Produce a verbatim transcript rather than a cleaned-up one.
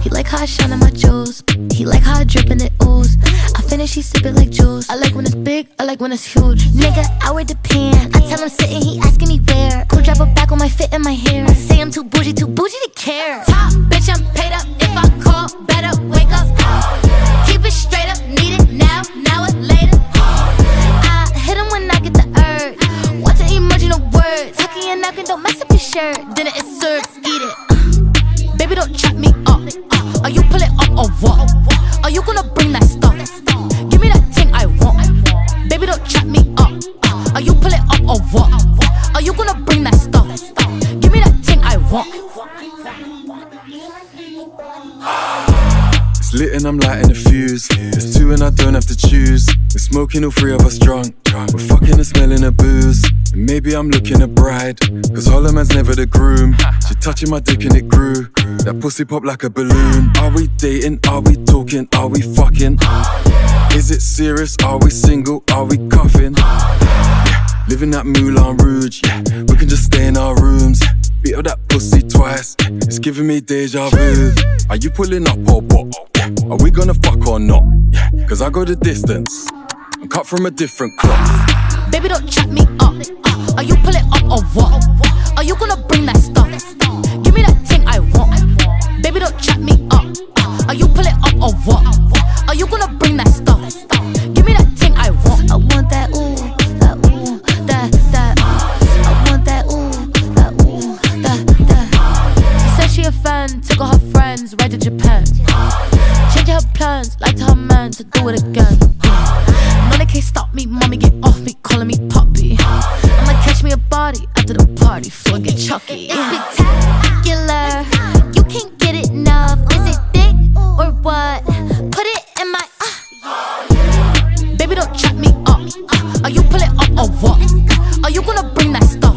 He like how I shine on my jewels. He like how I drip and it ooze. I finish, he sip it like juice. I like when it's big, I like when it's huge. Nigga, I wear the pants. I tell him sitting, he asking me where. Cool drop a back on my fit and my hair. I say I'm too bougie, too bougie to care. Top bitch, I'm paid up. If I call, better wake up. Keep it straight up, need it now, now or later. I hit him when I get the urge. Watch an emoji, no words. Tucking and knocking, don't mess up your shirt. Dinner is served, eat it. Uh, baby, don't chop me up. Uh, are you pull it up or what? Are you gonna bring that stuff? Give me that thing I want. Baby, don't chop me up. Uh, are you pull it up or what? Are you gonna bring that stuff? Give me that thing I want. It's lit and I'm lighting the fuse. It's two and I don't have to choose. We're smoking, all three of us drunk. We're fucking and smelling the booze. And maybe I'm looking a bride, cause Hollow Man's never the groom. She touching my dick and it grew. That pussy pop like a balloon. Are we dating? Are we talking? Are we fucking? Is it serious? Are we single? Are we cuffing? Yeah, living that Moulin Rouge. Yeah, we can just stay in our rooms. Beat up that pussy twice. Yeah, it's giving me deja vu. Are you pulling up or what? Yeah, are we gonna fuck or not? Yeah, cause I go the distance. I'm cut from a different cloth. Baby, don't chat me up. Uh, are you pull it up or what? Are you gonna bring that stuff? Give me that thing I want. Baby, don't chat me up. Uh, are you pull it up or what? Are you gonna bring that stuff? Give me that thing I want. I want that ooh, that ooh, that, that. I want that ooh, that ooh, that, that. She said she a fan, took all her friends, right to Japan. Change her plans, like to her man to do it again. No, they can't stop me, mommy get off me, calling me puppy. I'ma catch me a body after the party, floor get chucky. It's spectacular, you can't get it enough. Is it thick or what? Put it in my uh. Baby, don't chat me up. Uh, are you pull it up or what? Are you gonna bring that stuff?